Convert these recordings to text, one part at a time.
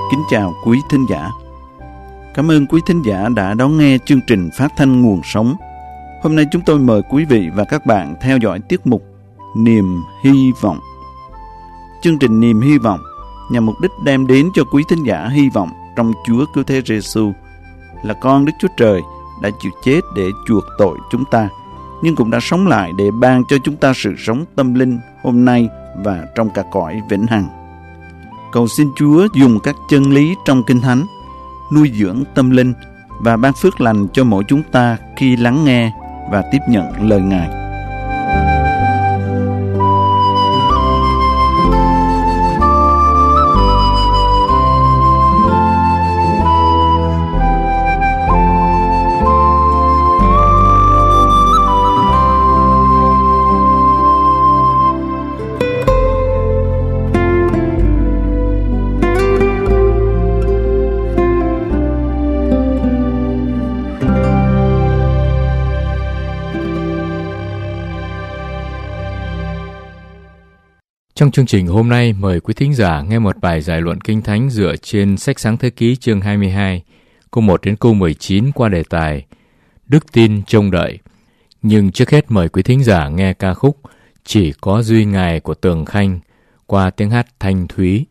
Kính chào quý thính giả. Cảm ơn quý thính giả đã đón nghe chương trình phát thanh Nguồn Sống. Hôm nay chúng tôi mời quý vị và các bạn theo dõi tiết mục Niềm Hy Vọng. Chương trình Niềm Hy Vọng nhằm mục đích đem đến cho quý thính giả hy vọng trong Chúa Cứu Thế Giêsu là con Đức Chúa Trời đã chịu chết để chuộc tội chúng ta, nhưng cũng đã sống lại để ban cho chúng ta sự sống tâm linh hôm nay và trong cả cõi vĩnh hằng. Cầu xin Chúa dùng các chân lý trong Kinh Thánh nuôi dưỡng tâm linh và ban phước lành cho mỗi chúng ta khi lắng nghe và tiếp nhận lời Ngài. Trong chương trình hôm nay, mời quý thính giả nghe một bài giải luận Kinh Thánh dựa trên sách Sáng Thế Ký chương 22, câu 1 đến câu 19 qua đề tài Đức tin trông đợi. Nhưng trước hết mời quý thính giả nghe ca khúc Chỉ có duy Ngài của Tường Khanh qua tiếng hát thanh thúy.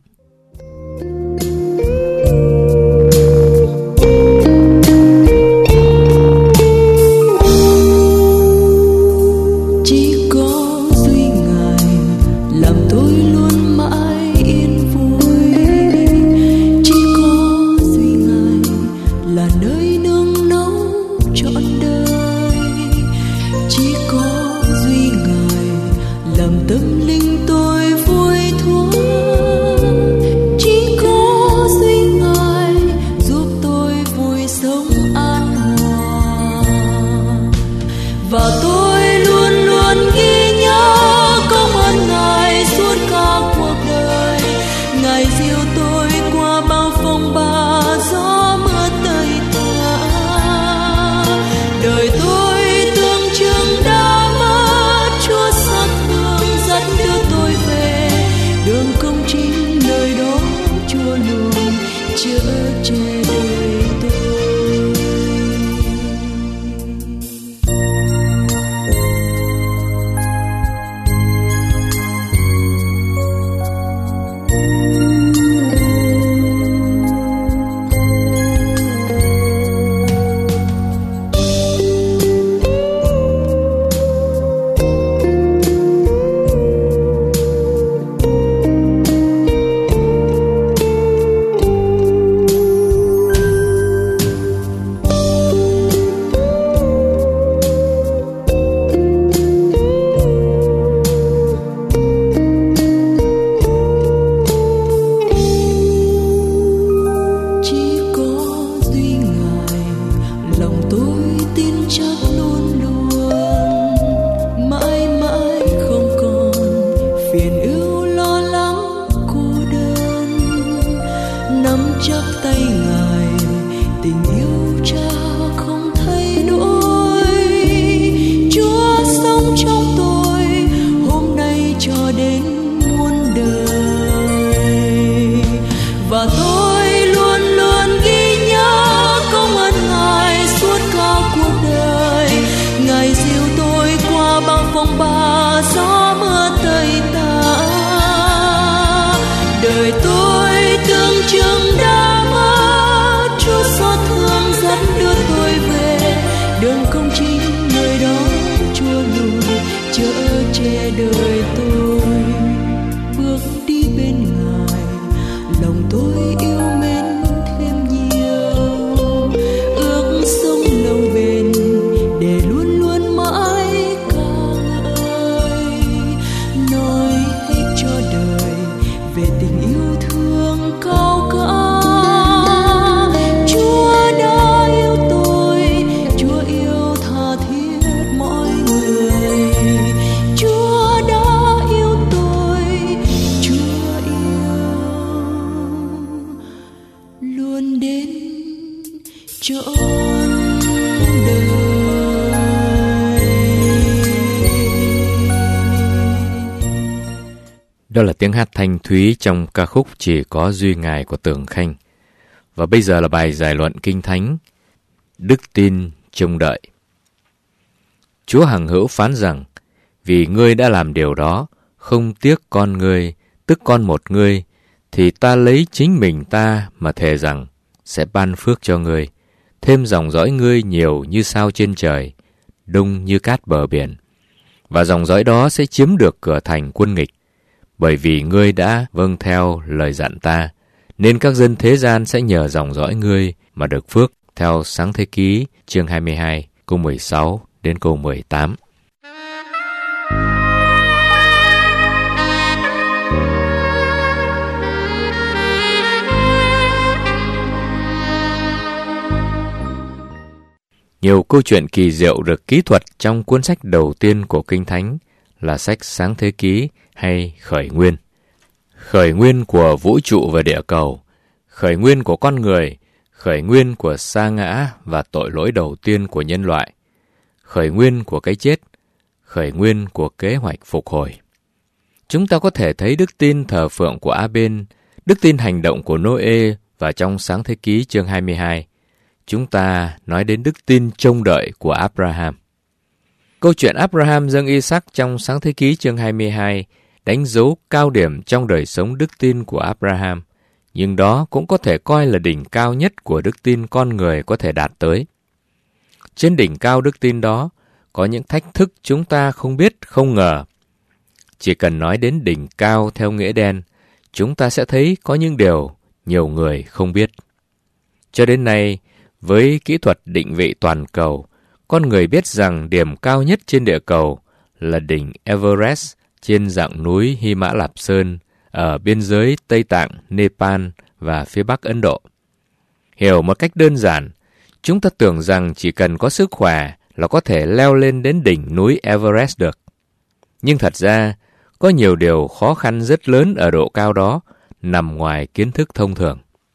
Đó là tiếng hát thanh thúy trong ca khúc Chỉ có duy Ngài của Tường Khanh. Và bây giờ là bài giải luận Kinh Thánh, Đức tin trông đợi. Chúa hằng hữu phán rằng, vì ngươi đã làm điều đó, không tiếc con ngươi, tức con một ngươi, thì ta lấy chính mình ta mà thề rằng sẽ ban phước cho ngươi, thêm dòng dõi ngươi nhiều như sao trên trời, đông như cát bờ biển. Và dòng dõi đó sẽ chiếm được cửa thành quân nghịch, bởi vì ngươi đã vâng theo lời dặn ta, nên các dân thế gian sẽ nhờ dòng dõi ngươi mà được phước. Theo Sáng Thế Ký chương 22 câu 16 đến câu 18. Nhiều câu chuyện kỳ diệu được kỹ thuật trong cuốn sách đầu tiên của Kinh Thánh là sách Sáng Thế Ký hay Khởi Nguyên. Khởi nguyên của vũ trụ và địa cầu, khởi nguyên của con người, khởi nguyên của sa ngã và tội lỗi đầu tiên của nhân loại, khởi nguyên của cái chết, khởi nguyên của kế hoạch phục hồi. Chúng ta có thể thấy đức tin thờ phượng của A-bên, đức tin hành động của Nô-ê, và trong Sáng Thế Ký chương 22, chúng ta nói đến đức tin trông đợi của Abraham. Câu chuyện Abraham dâng Isaac trong Sáng Thế Ký chương 22 đánh dấu cao điểm trong đời sống đức tin của Abraham, nhưng đó cũng có thể coi là đỉnh cao nhất của đức tin con người có thể đạt tới. Trên đỉnh cao đức tin đó, có những thách thức chúng ta không biết, không ngờ. Chỉ cần nói đến đỉnh cao theo nghĩa đen, chúng ta sẽ thấy có những điều nhiều người không biết. Cho đến nay, với kỹ thuật định vị toàn cầu, con người biết rằng điểm cao nhất trên địa cầu là đỉnh Everest trên dặng núi Hy Mã Lạp Sơn ở biên giới Tây Tạng, Nepal và phía Bắc Ấn Độ. Hiểu một cách đơn giản, chúng ta tưởng rằng chỉ cần có sức khỏe là có thể leo lên đến đỉnh núi Everest được. Nhưng thật ra, có nhiều điều khó khăn rất lớn ở độ cao đó nằm ngoài kiến thức thông thường.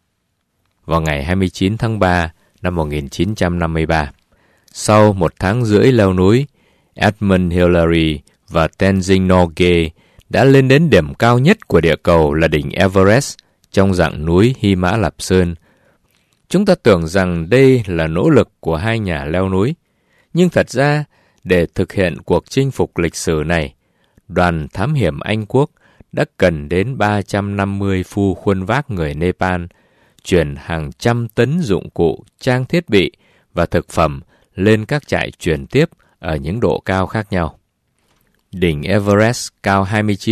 Vào ngày 29 tháng 3 năm 1953, sau 1 tháng rưỡi leo núi, Edmund Hillary và Tenzing Norgay đã lên đến điểm cao nhất của địa cầu là đỉnh Everest trong dặng núi Hy Mã Lạp Sơn. Chúng ta tưởng rằng đây là nỗ lực của hai nhà leo núi, nhưng thật ra, để thực hiện cuộc chinh phục lịch sử này, đoàn thám hiểm Anh Quốc đã cần đến 350 phu khuân vác người Nepal, chuyển hàng trăm tấn dụng cụ, trang thiết bị và thực phẩm lên các trại chuyển tiếp ở những độ cao khác nhau. Đỉnh Everest cao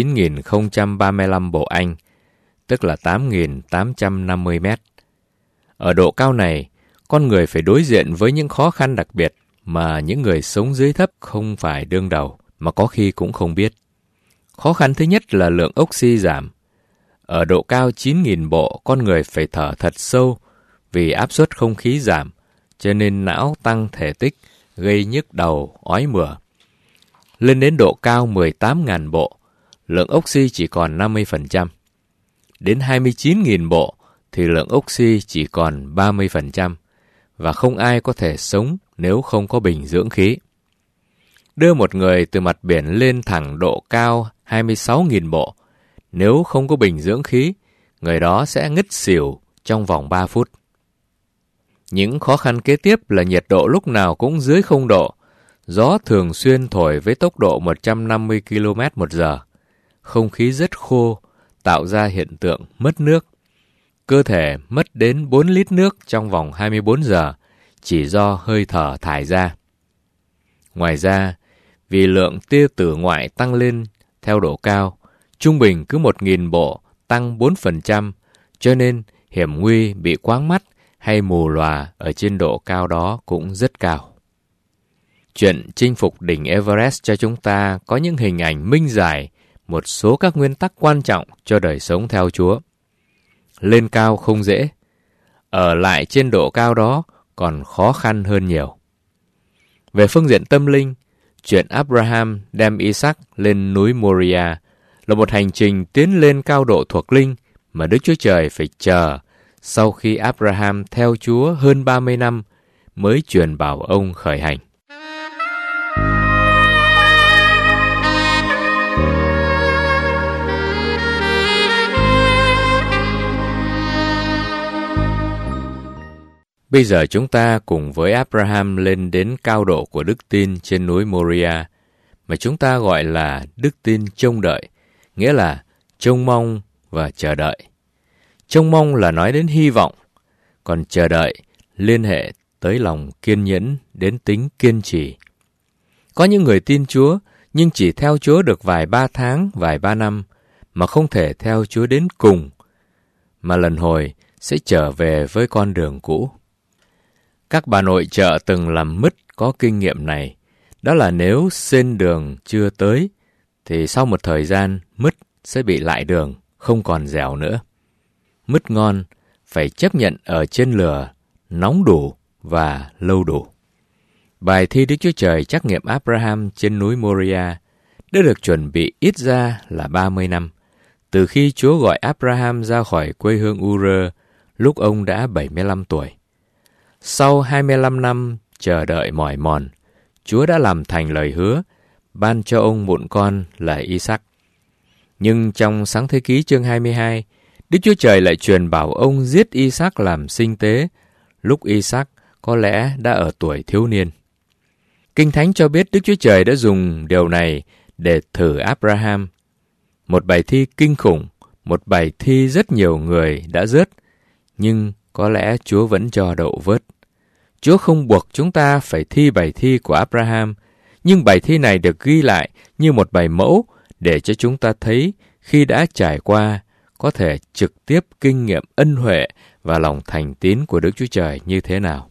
29.035 bộ Anh, tức là 8.850 mét. Ở độ cao này, con người phải đối diện với những khó khăn đặc biệt mà những người sống dưới thấp không phải đương đầu, mà có khi cũng không biết. Khó khăn thứ nhất là lượng oxy giảm. Ở độ cao 9.000 bộ, con người phải thở thật sâu vì áp suất không khí giảm, cho nên não tăng thể tích, gây nhức đầu, ói mửa. Lên đến độ cao 18.000 bộ, lượng oxy chỉ còn 50%. Đến 29.000 bộ thì lượng oxy chỉ còn 30%, và không ai có thể sống nếu không có bình dưỡng khí. Đưa một người từ mặt biển lên thẳng độ cao 26.000 bộ, nếu không có bình dưỡng khí, người đó sẽ ngất xỉu trong vòng 3 phút. Những khó khăn kế tiếp là nhiệt độ lúc nào cũng dưới 0 độ, gió thường xuyên thổi với tốc độ 150 km/h, không khí rất khô, tạo ra hiện tượng mất nước. Cơ thể mất đến 4 lít nước trong vòng 24 giờ, chỉ do hơi thở thải ra. Ngoài ra, vì lượng tia tử ngoại tăng lên theo độ cao, trung bình cứ 1.000 bộ tăng 4%, cho nên hiểm nguy bị quáng mắt hay mù lòa ở trên độ cao đó cũng rất cao. Chuyện chinh phục đỉnh Everest cho chúng ta có những hình ảnh minh giải một số các nguyên tắc quan trọng cho đời sống theo Chúa. Lên cao không dễ, ở lại trên độ cao đó còn khó khăn hơn nhiều. Về phương diện tâm linh, chuyện Abraham đem Isaac lên núi Moriah là một hành trình tiến lên cao độ thuộc linh mà Đức Chúa Trời phải chờ sau khi Abraham theo Chúa hơn 30 năm mới truyền bảo ông khởi hành. Bây giờ chúng ta cùng với Abraham lên đến cao độ của đức tin trên núi Moria, mà chúng ta gọi là đức tin trông đợi, nghĩa là trông mong và chờ đợi. Trông mong là nói đến hy vọng, còn chờ đợi liên hệ tới lòng kiên nhẫn, đến tính kiên trì. Có những người tin Chúa, nhưng chỉ theo Chúa được vài ba tháng, vài ba năm, mà không thể theo Chúa đến cùng, mà lần hồi sẽ trở về với con đường cũ. Các bà nội trợ từng làm mứt có kinh nghiệm này, đó là nếu sên đường chưa tới, thì sau một thời gian mứt sẽ bị lại đường, không còn dẻo nữa. Mứt ngon phải chấp nhận ở trên lửa, nóng đủ và lâu đủ. Bài thi Đức Chúa Trời trắc nghiệm Abraham trên núi Moria đã được chuẩn bị ít ra là 30 năm, từ khi Chúa gọi Abraham ra khỏi quê hương Ur lúc ông đã 75 tuổi. Sau 25 năm chờ đợi mỏi mòn, Chúa đã làm thành lời hứa, ban cho ông mụn con là Isaac. Nhưng trong Sáng Thế Ký chương 22, Đức Chúa Trời lại truyền bảo ông giết Isaac làm sinh tế, lúc Isaac có lẽ đã ở tuổi thiếu niên. Kinh Thánh cho biết Đức Chúa Trời đã dùng điều này để thử Abraham. Một bài thi kinh khủng, một bài thi rất nhiều người đã rớt, nhưng có lẽ Chúa vẫn cho đậu vớt. Chúa không buộc chúng ta phải thi bài thi của Abraham, nhưng bài thi này được ghi lại như một bài mẫu để cho chúng ta thấy khi đã trải qua, có thể trực tiếp kinh nghiệm ân huệ và lòng thành tín của Đức Chúa Trời như thế nào.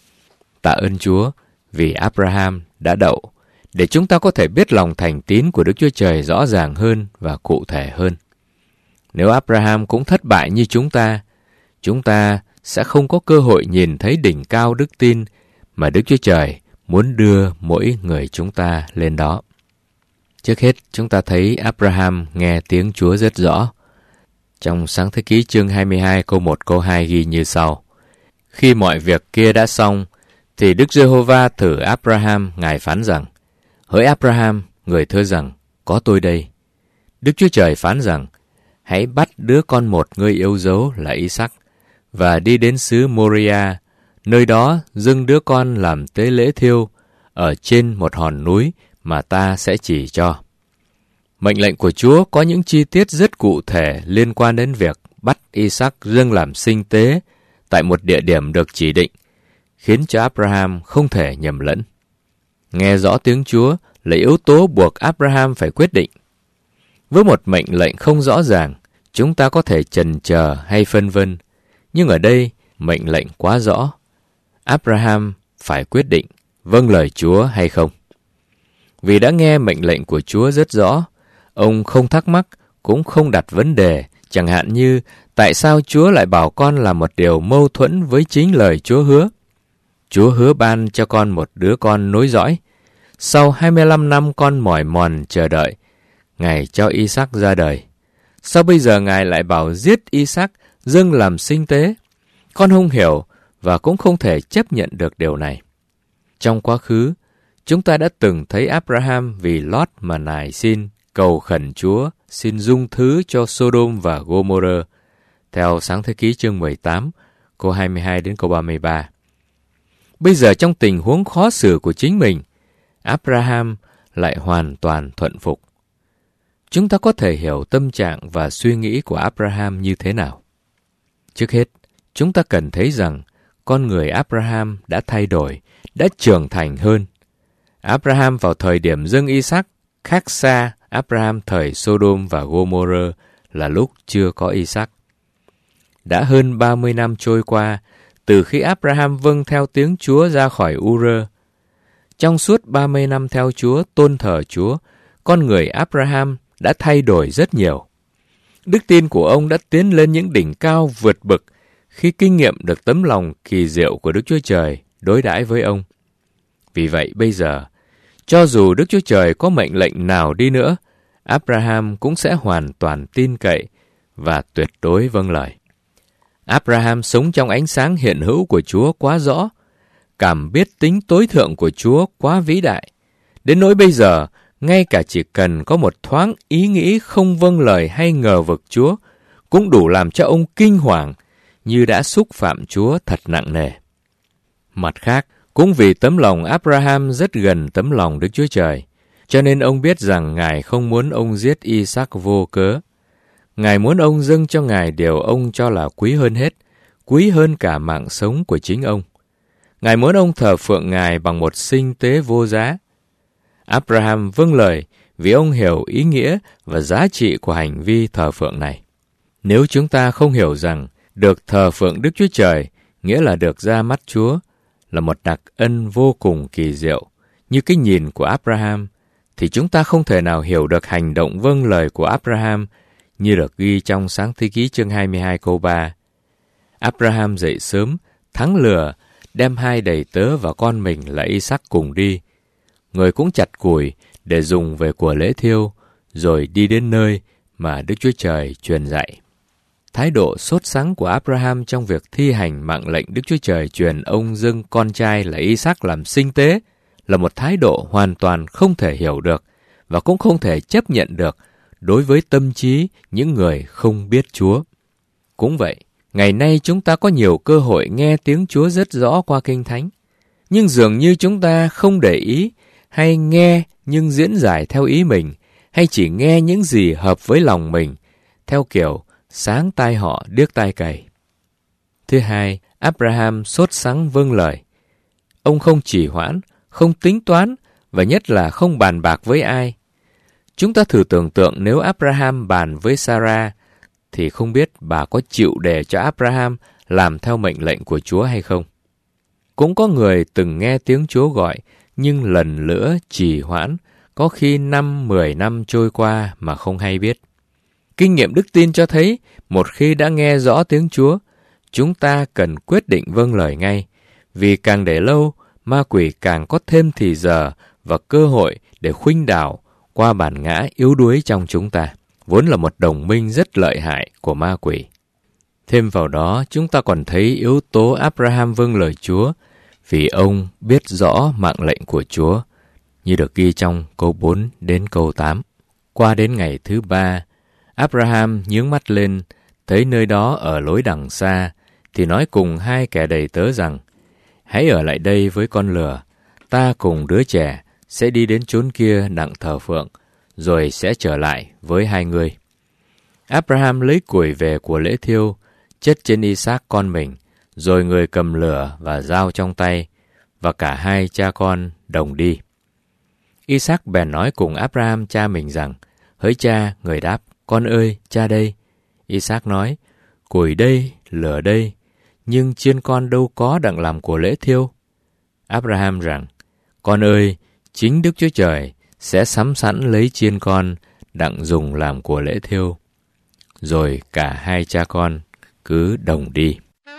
Tạ ơn Chúa vì Abraham đã đậu, để chúng ta có thể biết lòng thành tín của Đức Chúa Trời rõ ràng hơn và cụ thể hơn. Nếu Abraham cũng thất bại như chúng ta sẽ không có cơ hội nhìn thấy đỉnh cao đức tin mà Đức Chúa Trời muốn đưa mỗi người chúng ta lên đó. Trước hết, chúng ta thấy Abraham nghe tiếng Chúa rất rõ. Trong Sáng Thế Ký chương 22 câu 1 câu 2 ghi như sau: Khi mọi việc kia đã xong, thì Đức Giê-hô-va thử Abraham, Ngài phán rằng: Hỡi Abraham, người thưa rằng: Có tôi đây. Đức Chúa Trời phán rằng: Hãy bắt đứa con một ngươi yêu dấu là Isaac và đi đến xứ Moria, nơi đó dâng đứa con làm tế lễ thiêu ở trên một hòn núi mà ta sẽ chỉ cho. Mệnh lệnh của Chúa có những chi tiết rất cụ thể liên quan đến việc bắt Isaac dâng làm sinh tế tại một địa điểm được chỉ định, khiến cho Abraham không thể nhầm lẫn. Nghe rõ tiếng Chúa là yếu tố buộc Abraham phải quyết định. Với một mệnh lệnh không rõ ràng, chúng ta có thể chần chờ hay phân vân, nhưng ở đây mệnh lệnh quá rõ. Abraham phải quyết định vâng lời Chúa hay không. Vì đã nghe mệnh lệnh của Chúa rất rõ, ông không thắc mắc, cũng không đặt vấn đề, chẳng hạn như tại sao Chúa lại bảo con làm một điều mâu thuẫn với chính lời Chúa hứa. Chúa hứa ban cho con một đứa con nối dõi. Sau 25 năm con mỏi mòn chờ đợi, Ngài cho Isaac ra đời. Sao bây giờ Ngài lại bảo giết Isaac dâng làm sinh tế? Con không hiểu và cũng không thể chấp nhận được điều này. Trong quá khứ, chúng ta đã từng thấy Abraham vì Lót mà nài xin, cầu khẩn Chúa xin dung thứ cho Sodom và Gomorrah, theo Sáng Thế Ký chương 18, câu 22 đến câu 33. Bây giờ trong tình huống khó xử của chính mình, Abraham lại hoàn toàn thuận phục. Chúng ta có thể hiểu tâm trạng và suy nghĩ của Abraham như thế nào. Trước hết, chúng ta cần thấy rằng con người Abraham đã thay đổi, đã trưởng thành hơn. Abraham vào thời điểm dâng Isaac khác xa Abraham thời Sodom và Gomorrah là lúc chưa có Isaac. Đã hơn 30 năm trôi qua từ khi Abraham vâng theo tiếng Chúa ra khỏi Ur. Trong suốt 30 năm theo Chúa, tôn thờ Chúa, con người Abraham đã thay đổi rất nhiều. Đức tin của ông đã tiến lên những đỉnh cao vượt bậc khi kinh nghiệm được tấm lòng kỳ diệu của Đức Chúa Trời đối đãi với ông. Vì vậy bây giờ, cho dù Đức Chúa Trời có mệnh lệnh nào đi nữa, Abraham cũng sẽ hoàn toàn tin cậy và tuyệt đối vâng lời. Abraham sống trong ánh sáng hiện hữu của Chúa quá rõ, cảm biết tính tối thượng của Chúa quá vĩ đại. Đến nỗi bây giờ, ngay cả chỉ cần có một thoáng ý nghĩ không vâng lời hay ngờ vực Chúa, cũng đủ làm cho ông kinh hoàng như đã xúc phạm Chúa thật nặng nề. Mặt khác, cũng vì tấm lòng Abraham rất gần tấm lòng Đức Chúa Trời, cho nên ông biết rằng Ngài không muốn ông giết Isaac vô cớ. Ngài muốn ông dâng cho Ngài điều ông cho là quý hơn hết, quý hơn cả mạng sống của chính ông. Ngài muốn ông thờ phượng Ngài bằng một sinh tế vô giá. Abraham vâng lời vì ông hiểu ý nghĩa và giá trị của hành vi thờ phượng này. Nếu chúng ta không hiểu rằng được thờ phượng Đức Chúa Trời nghĩa là được ra mắt Chúa, là một đặc ân vô cùng kỳ diệu, như cái nhìn của Abraham, thì chúng ta không thể nào hiểu được hành động vâng lời của Abraham như được ghi trong Sáng Thế Ký chương 22 câu 3. Abraham dậy sớm, thắng lừa, đem 2 đầy tớ và con mình là Isaac cùng đi. Người cũng chặt củi để dùng về của lễ thiêu, rồi đi đến nơi mà Đức Chúa Trời truyền dạy. Thái độ sốt sắng của Abraham trong việc thi hành mạng lệnh Đức Chúa Trời truyền ông dâng con trai là Isaac làm sinh tế là một thái độ hoàn toàn không thể hiểu được và cũng không thể chấp nhận được đối với tâm trí những người không biết Chúa. Cũng vậy, ngày nay chúng ta có nhiều cơ hội nghe tiếng Chúa rất rõ qua Kinh Thánh, nhưng dường như chúng ta không để ý hay nghe nhưng diễn giải theo ý mình, hay chỉ nghe những gì hợp với lòng mình, theo kiểu sáng tai họ điếc tai cày. Thứ hai, Abraham sốt sắng vâng lời. Ông không trì hoãn, không tính toán và nhất là không bàn bạc với ai. Chúng ta thử tưởng tượng nếu Abraham bàn với Sarah thì không biết bà có chịu để cho Abraham làm theo mệnh lệnh của Chúa hay không. Cũng có người từng nghe tiếng Chúa gọi nhưng lần nữa trì hoãn, có khi 5-10 năm trôi qua mà không hay biết. Kinh nghiệm đức tin cho thấy, một khi đã nghe rõ tiếng Chúa, chúng ta cần quyết định vâng lời ngay, vì càng để lâu, ma quỷ càng có thêm thì giờ và cơ hội để khuynh đảo qua bản ngã yếu đuối trong chúng ta, vốn là một đồng minh rất lợi hại của ma quỷ. Thêm vào đó, chúng ta còn thấy yếu tố Abraham vâng lời Chúa, vì ông biết rõ mạng lệnh của Chúa, như được ghi trong câu 4 đến câu 8. Qua đến ngày thứ 3, Abraham nhướng mắt lên, thấy nơi đó ở lối đằng xa, thì nói cùng 2 kẻ đầy tớ rằng, hãy ở lại đây với con lừa, ta cùng đứa trẻ sẽ đi đến chốn kia đặng thờ phượng, rồi sẽ trở lại với 2 người. Abraham lấy củi về của lễ thiêu, chất trên Isaac con mình, rồi người cầm lửa và dao trong tay, và cả 2 cha con đồng đi. Isaac bèn nói cùng Abraham cha mình rằng, hỡi cha, người đáp, con ơi, cha đây. Isaac nói, củi đây, lửa đây, nhưng chiên con đâu có đặng làm của lễ thiêu. Abraham rằng, con ơi, chính Đức Chúa Trời sẽ sắm sẵn lấy chiên con đặng dùng làm của lễ thiêu. Rồi cả 2 cha con cứ đồng đi.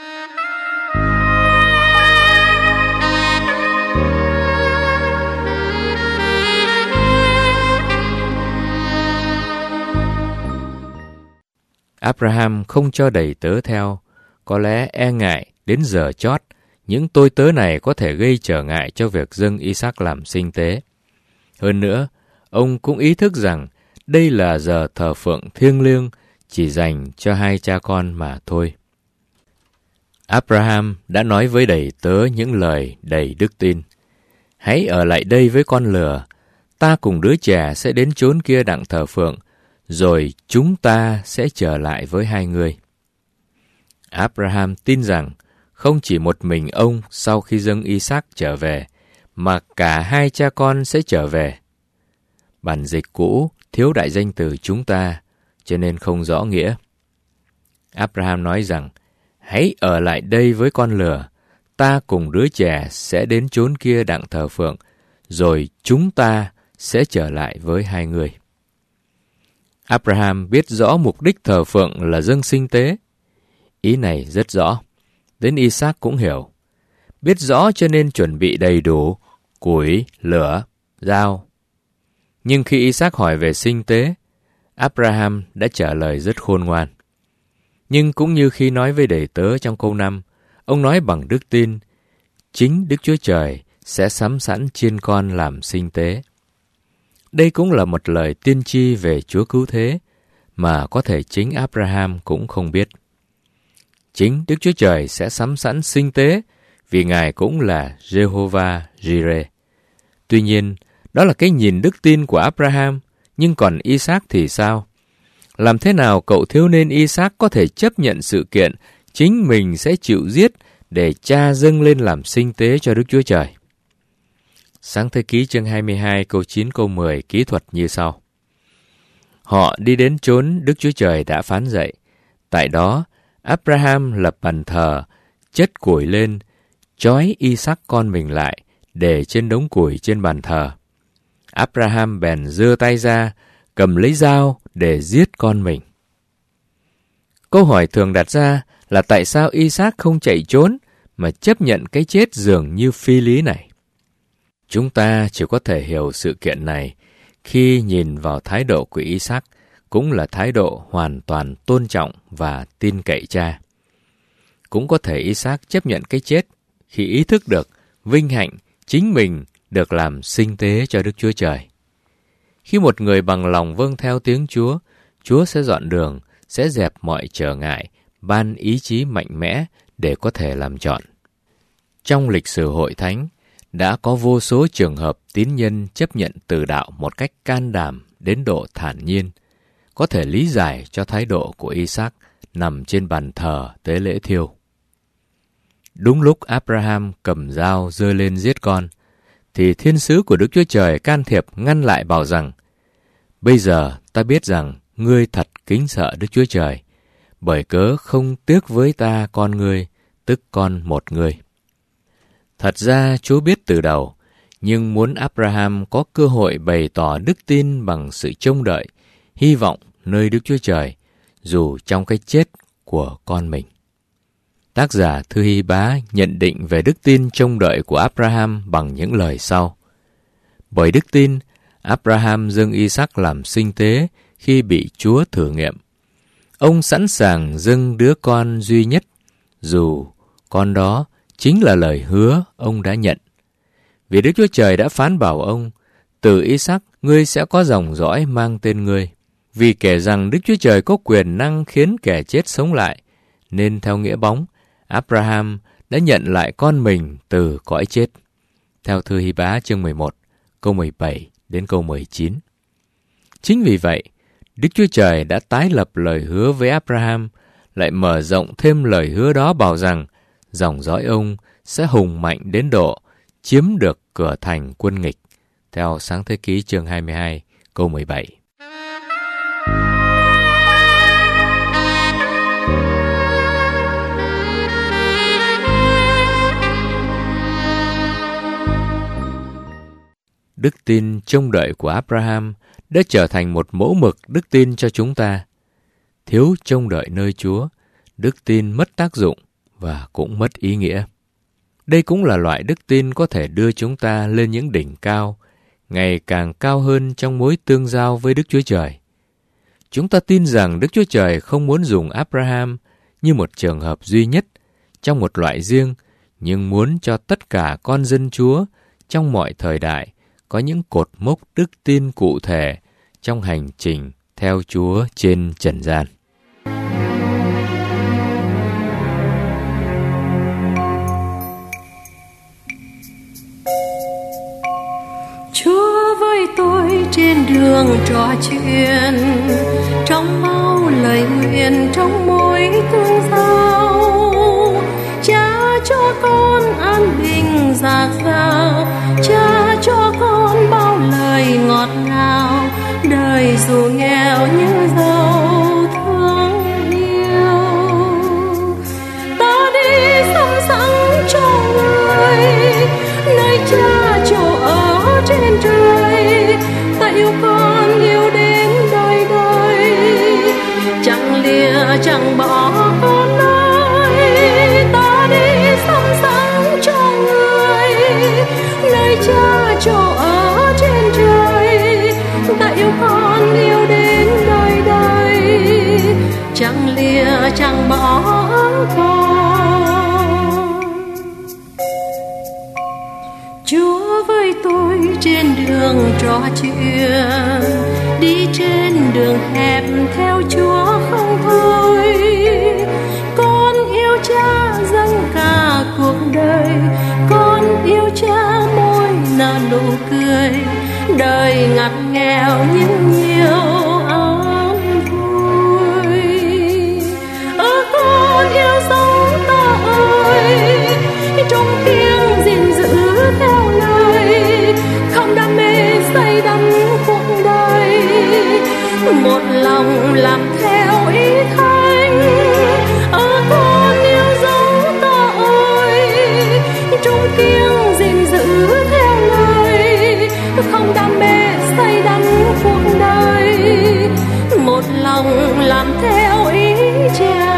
Abraham không cho đầy tớ theo, có lẽ e ngại đến giờ chót, những tôi tớ này có thể gây trở ngại cho việc dâng Isaac làm sinh tế. Hơn nữa, ông cũng ý thức rằng đây là giờ thờ phượng thiêng liêng chỉ dành cho 2 cha con mà thôi. Abraham đã nói với đầy tớ những lời đầy đức tin. Hãy ở lại đây với con lừa, ta cùng đứa trẻ sẽ đến chốn kia đặng thờ phượng, rồi chúng ta sẽ trở lại với 2 người. Abraham tin rằng không chỉ một mình ông sau khi dâng Isaac trở về, mà cả 2 cha con sẽ trở về. Bản dịch cũ thiếu đại danh từ chúng ta, cho nên không rõ nghĩa. Abraham nói rằng, hãy ở lại đây với con lừa, ta cùng đứa trẻ sẽ đến chốn kia đặng thờ phượng, rồi chúng ta sẽ trở lại với 2 người. Abraham biết rõ mục đích thờ phượng là dâng sinh tế. Ý này rất rõ. Đến Isaac cũng hiểu. Biết rõ cho nên chuẩn bị đầy đủ củi, lửa, dao. Nhưng khi Isaac hỏi về sinh tế, Abraham đã trả lời rất khôn ngoan. Nhưng cũng như khi nói với đầy tớ trong câu 5, ông nói bằng đức tin, chính Đức Chúa Trời sẽ sắm sẵn chiên con làm sinh tế. Đây cũng là một lời tiên tri về Chúa cứu thế, mà có thể chính Abraham cũng không biết. Chính Đức Chúa Trời sẽ sắm sẵn sinh tế, vì Ngài cũng là Jehovah Jireh. Tuy nhiên, đó là cái nhìn đức tin của Abraham, nhưng còn Isaac thì sao? Làm thế nào cậu thiếu niên Isaac có thể chấp nhận sự kiện chính mình sẽ chịu giết để cha dâng lên làm sinh tế cho Đức Chúa Trời? Sáng thế ký chương 22 câu 9 câu 10 kỹ thuật như sau. Họ đi đến chốn Đức Chúa Trời đã phán dạy. Tại đó, Abraham lập bàn thờ, chất củi lên, trói Isaac con mình lại, để trên đống củi trên bàn thờ. Abraham bèn giơ tay ra, cầm lấy dao để giết con mình. Câu hỏi thường đặt ra là tại sao Isaac không chạy trốn mà chấp nhận cái chết dường như phi lý này? Chúng ta chỉ có thể hiểu sự kiện này khi nhìn vào thái độ của Isaac, cũng là thái độ hoàn toàn tôn trọng và tin cậy cha. Cũng có thể Isaac chấp nhận cái chết khi ý thức được vinh hạnh chính mình được làm sinh tế cho Đức Chúa Trời. Khi một người bằng lòng vâng theo tiếng Chúa, Chúa sẽ dọn đường, sẽ dẹp mọi trở ngại, ban ý chí mạnh mẽ để có thể làm chọn. Trong lịch sử hội thánh, đã có vô số trường hợp tín nhân chấp nhận từ đạo một cách can đảm đến độ thản nhiên, có thể lý giải cho thái độ của Isaac nằm trên bàn thờ tế lễ thiêu. Đúng lúc Abraham cầm dao giơ lên giết con, thì thiên sứ của Đức Chúa Trời can thiệp ngăn lại bảo rằng: Bây giờ ta biết rằng ngươi thật kính sợ Đức Chúa Trời, bởi cớ không tiếc với ta con ngươi, tức con một ngươi. Thật ra Chúa biết từ đầu, nhưng muốn Abraham có cơ hội bày tỏ đức tin bằng sự trông đợi, hy vọng nơi Đức Chúa Trời, dù trong cái chết của con mình. Tác giả Thư Hy Bá nhận định về đức tin trông đợi của Abraham bằng những lời sau. Bởi đức tin, Abraham dâng Isaac làm sinh tế khi bị Chúa thử nghiệm. Ông sẵn sàng dâng đứa con duy nhất, dù con đó chính là lời hứa ông đã nhận. Vì Đức Chúa Trời đã phán bảo ông: Từ Isaac ngươi sẽ có dòng dõi mang tên ngươi. Vì kể rằng Đức Chúa Trời có quyền năng khiến kẻ chết sống lại, nên theo nghĩa bóng, Abraham đã nhận lại con mình từ cõi chết. Theo Thư Hy Bá chương 11, câu 17 đến câu 19. Chính vì vậy, Đức Chúa Trời đã tái lập lời hứa với Abraham, lại mở rộng thêm lời hứa đó bảo rằng dòng dõi ông sẽ hùng mạnh đến độ chiếm được cửa thành quân nghịch. Theo Sáng thế ký chương 22, câu 17. Đức tin trông đợi của Abraham đã trở thành một mẫu mực đức tin cho chúng ta. Thiếu trông đợi nơi Chúa, đức tin mất tác dụng và cũng mất ý nghĩa. Đây cũng là loại đức tin có thể đưa chúng ta lên những đỉnh cao, ngày càng cao hơn trong mối tương giao với Đức Chúa Trời. Chúng ta tin rằng Đức Chúa Trời không muốn dùng Abraham như một trường hợp duy nhất trong một loại riêng, nhưng muốn cho tất cả con dân Chúa trong mọi thời đại có những cột mốc đức tin cụ thể trong hành trình theo Chúa trên trần gian. Chúa với tôi trên đường trò chuyện, trong bao lời nguyện, trong mối tương giao. Cha cho con an bình dạt dào, cha cho con bao lời ngọt ngào. Đời dù nghèo như giàu thương yêu, ta đi sắm sẵn cho người nơi cha chỗ ở trên trời. Ta yêu con yêu đến đời đời, chẳng lìa chẳng bỏ con ơi. Ta đi sắm sẵn cho người nơi cha chỗ ở trên trời. Ta yêu con yêu đến đời đời ngặt nghèo nhưng nhiều an vui. Con yêu dấu ta ơi, trong tiếng gìn giữ theo lời, không đam mê say đắm cuộc đời, một lòng làm theo ý Thánh. Con yêu dấu ta ơi, trong tiếng gìn giữ theo lời, không đam mê say đắm cuộc đời, một lòng làm theo ý Cha.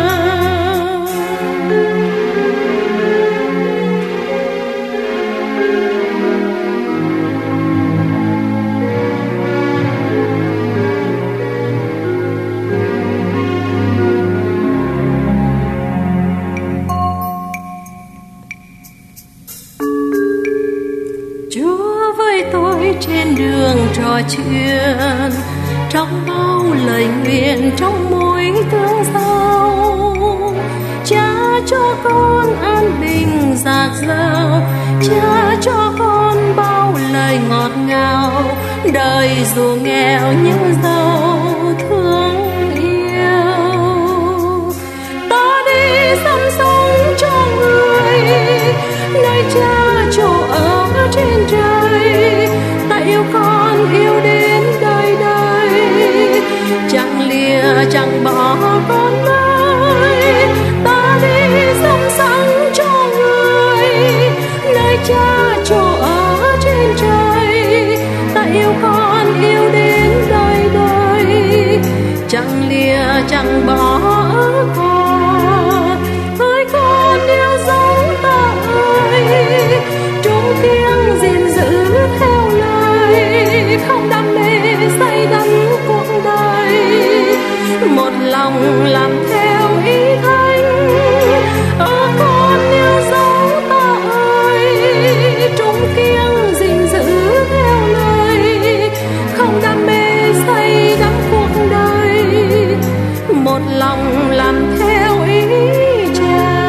Trên đường trò chuyện, trong bao lời nguyện, trong mối tương giao, Cha cho con an bình dạt dào, Cha cho con bao lời ngọt ngào, đời dù nghèo nhưng giàu thương yêu. Ta đi sắm sống cho người, nơi Cha chỗ ở trên trời, ta yêu con yêu đến đời đời, chẳng lìa chẳng bỏ con ơi. Ta đi sống sẵn cho người, nơi Cha chỗ ở trên trời, ta yêu con yêu đến đời đời, chẳng lìa chẳng bỏ con. Ơi con yêu dấu ta ơi, trong tiếng gìn giữ theo lời, không đam mê say đắm cuộc đời, một lòng làm theo ý Thánh. Con yêu dấu ta ơi, trong tiếng gìn giữ theo lời, không đam mê say đắm cuộc đời, một lòng làm theo ý Cha.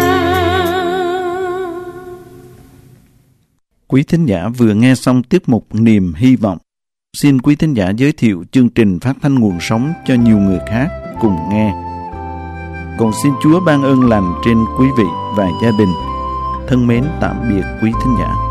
Quý thính giả vừa nghe xong tiết mục Niềm Hy Vọng. Xin quý thính giả giới thiệu chương trình phát thanh nguồn sống cho nhiều người khác cùng nghe. Còn xin Chúa ban ơn lành trên quý vị và gia đình. Thân mến tạm biệt quý thính giả.